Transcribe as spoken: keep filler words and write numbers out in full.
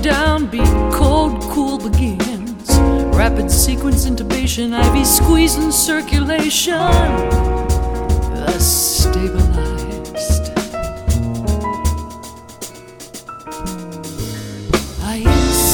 downbeat, cold, cool begins. Rapid sequence intubation, I V squeezing circulation. Thus stabilized. I